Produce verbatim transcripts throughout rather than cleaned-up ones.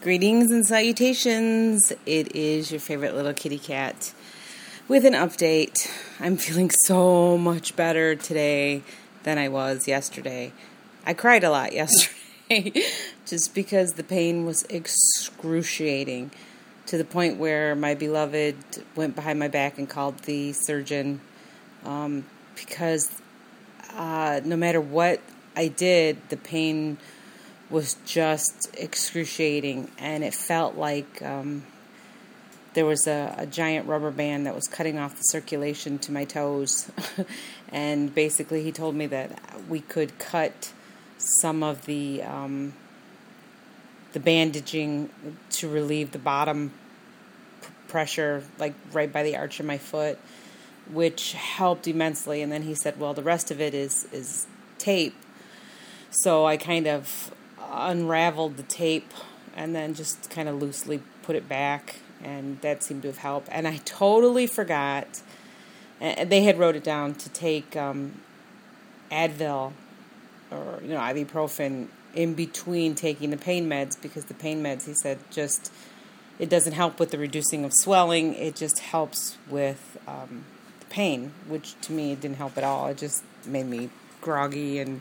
Greetings and salutations. It is your favorite little kitty cat with an update. I'm feeling so much better today than I was yesterday. I cried a lot yesterday just because the pain was excruciating to the point where my beloved went behind my back and called the surgeon um, because uh, no matter what I did, the pain was just excruciating, and it felt like um, there was a, a giant rubber band that was cutting off the circulation to my toes. And basically he told me that we could cut some of the um, the bandaging to relieve the bottom p- pressure, like right by the arch of my foot, which helped immensely. And then he said, well, the rest of it is is tape. So I kind of unraveled the tape and then just kind of loosely put it back, and that seemed to have helped. And I totally forgot, and they had wrote it down, to take um, Advil or you know ibuprofen in between taking the pain meds, because the pain meds, he said, just it doesn't help with the reducing of swelling, it just helps with um, the pain, which to me didn't help at all. It just made me groggy, and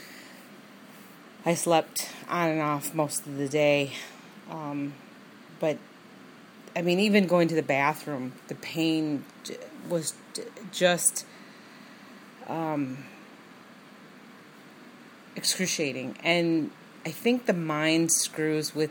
I slept on and off most of the day. Um, but, I mean, even going to the bathroom, the pain was just um, excruciating. And I think the mind screws with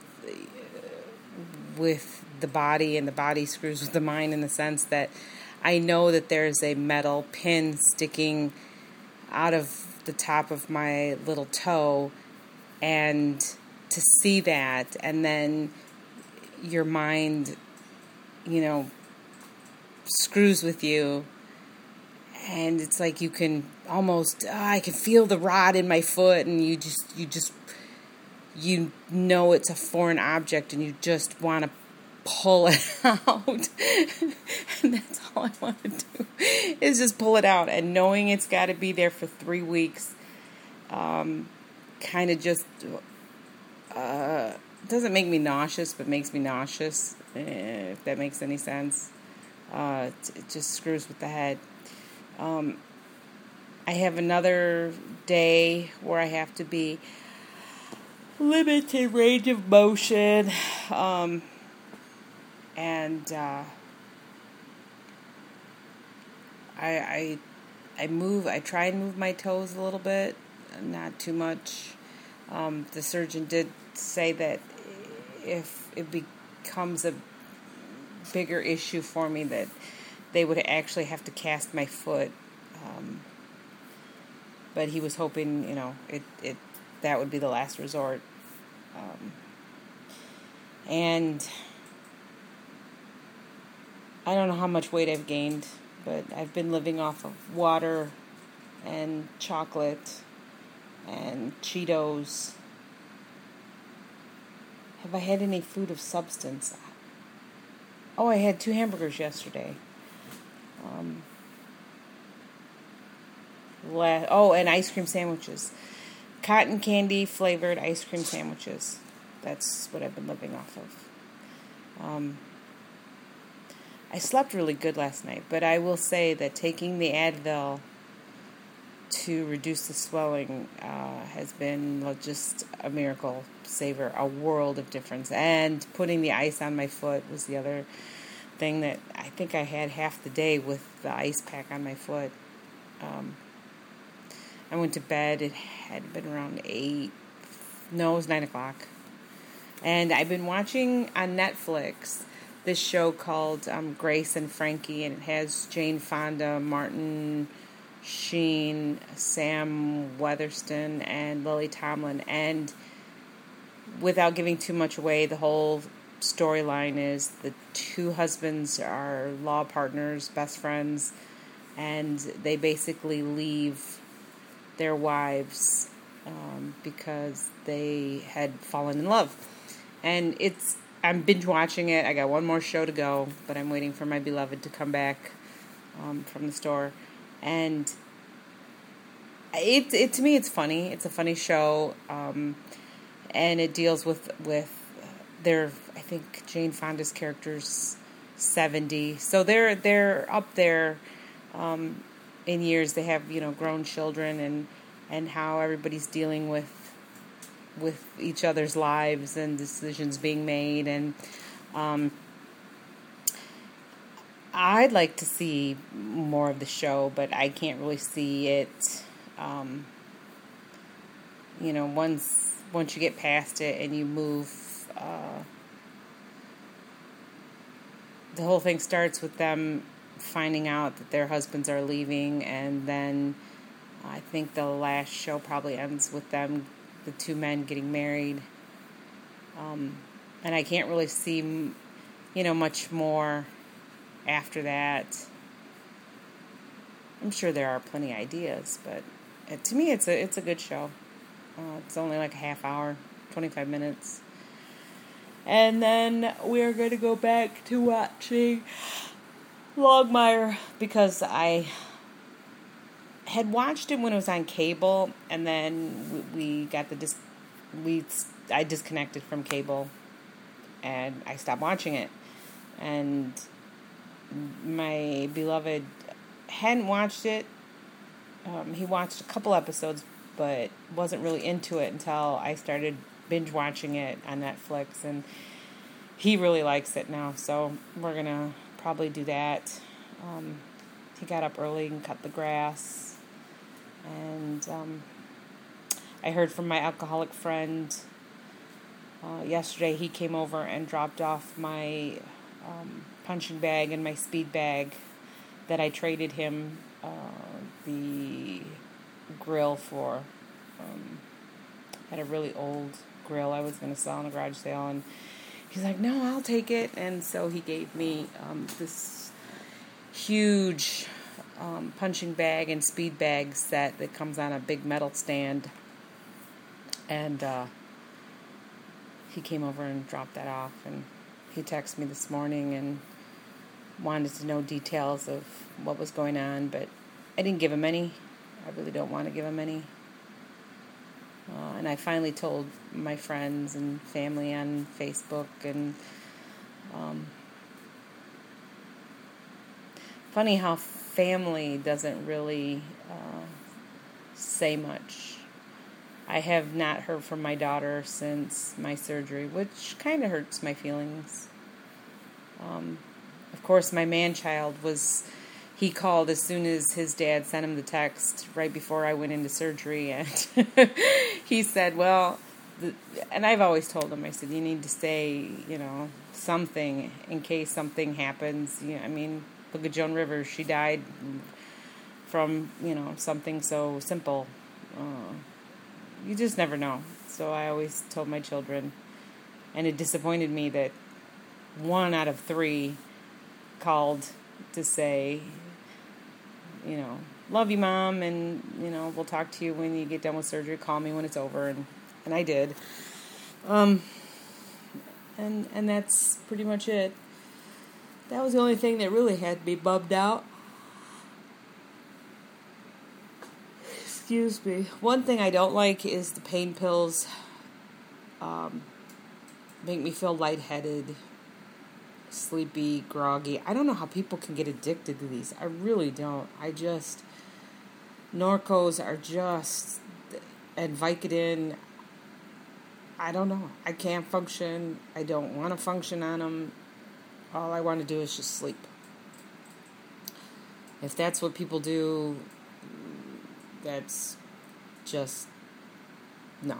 with the body, and the body screws with the mind, in the sense that I know that there's a metal pin sticking out of the top of my little toe. And to see that, and then your mind, you know, screws with you, and it's like you can almost, oh, I can feel the rod in my foot, and you just, you just, you know it's a foreign object, and you just want to pull it out. And that's all I want to do, is just pull it out. And knowing it's got to be there for three weeks, um, kind of just uh, doesn't make me nauseous, but makes me nauseous, if that makes any sense. Uh, it, it just screws with the head. Um, I have another day where I have to be limited range of motion, um, and uh, I, I I move. I try and move my toes a little bit. Not too much. Um, the surgeon did say that if it becomes a bigger issue for me, that they would actually have to cast my foot. Um, but he was hoping, you know, it, it that would be the last resort. Um, and I don't know how much weight I've gained, but I've been living off of water and chocolate and Cheetos. Have I had any food of substance? Oh, I had two hamburgers yesterday. Um, la- oh, and ice cream sandwiches. Cotton candy flavored ice cream sandwiches. That's what I've been living off of. Um, I slept really good last night, but I will say that taking the Advil to reduce the swelling uh, has been just a miracle saver, a world of difference. And putting the ice on my foot was the other thing that I think I had half the day with the ice pack on my foot. Um, I went to bed, it had been around eight, no, it was nine o'clock. And I've been watching on Netflix this show called um, Grace and Frankie, and it has Jane Fonda, Martin Sheen, Sam Weatherston, and Lily Tomlin. And without giving too much away, the whole storyline is the two husbands are law partners, best friends, and they basically leave their wives um, because they had fallen in love. And it's I'm binge watching it. I got one more show to go, but I'm waiting for my beloved to come back um, from the store. And it, it to me, it's funny. It's a funny show, um, and it deals with with they're, I think Jane Fonda's character's seventy, so they're they're up there um, in years. They have, you know, grown children, and and how everybody's dealing with with each other's lives and decisions being made. And um, I'd like to see more of the show, but I can't really see it. Um, you know, once once you get past it and you move, uh, the whole thing starts with them finding out that their husbands are leaving, and then I think the last show probably ends with them, the two men, getting married. Um, and I can't really see, you know, much more after that. I'm sure there are plenty of ideas, but it, to me, it's a it's a good show. Uh, it's only like a half hour, twenty-five minutes. And then we're going to go back to watching Longmire, because I had watched it when it was on cable, and then we, we got the dis- we I disconnected from cable, and I stopped watching it. And my beloved hadn't watched it. Um, he watched a couple episodes, but wasn't really into it until I started binge watching it on Netflix, and he really likes it now, so we're gonna probably do that. Um, he got up early and cut the grass, and um, I heard from my alcoholic friend uh, yesterday. He came over and dropped off my um, punching bag and my speed bag that I traded him uh, the grill for. Um, had a really old grill I was going to sell in a garage sale, and he's like, no, I'll take it. And so he gave me um, this huge um, punching bag and speed bag set that comes on a big metal stand, and uh, he came over and dropped that off, and he texted me this morning and wanted to know details of what was going on, but I didn't give him any. I really don't want to give him any. Uh, and I finally told my friends and family on Facebook, and um, funny how family doesn't really uh, say much. I have not heard from my daughter since my surgery, which kind of hurts my feelings. Um, of course, my man-child was... He called as soon as his dad sent him the text right before I went into surgery, and he said, well, the, and I've always told him, I said, you need to say, you know, something in case something happens. You know, I mean, look at Joan Rivers. She died from, you know, something so simple. Uh, you just never know. So I always told my children, and it disappointed me that one out of three called to say, you know, love you, Mom, and, you know, we'll talk to you when you get done with surgery. Call me when it's over, and, and I did. Um, and and that's pretty much it. That was the only thing that really had me bummed out. Excuse me. One thing I don't like is the pain pills. Um, make me feel lightheaded, sleepy, groggy. I don't know how people can get addicted to these. I really don't. I just... Norcos are just... And Vicodin... I don't know. I can't function. I don't want to function on them. All I want to do is just sleep. If that's what people do, that's just... No.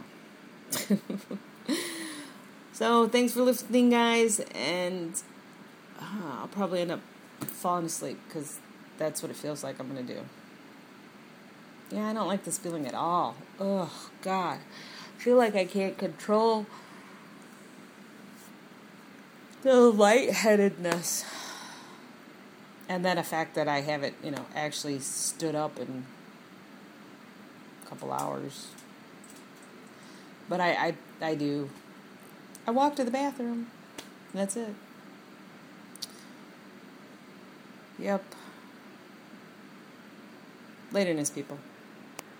So, thanks for listening, guys, and uh, I'll probably end up falling asleep, because that's what it feels like I'm going to do. Yeah, I don't like this feeling at all. Ugh, God. I feel like I can't control the lightheadedness. And then the fact that I haven't, you know, actually stood up in a couple hours. But I, I, I do... I walk to the bathroom. That's it. Yep. Laterness, people.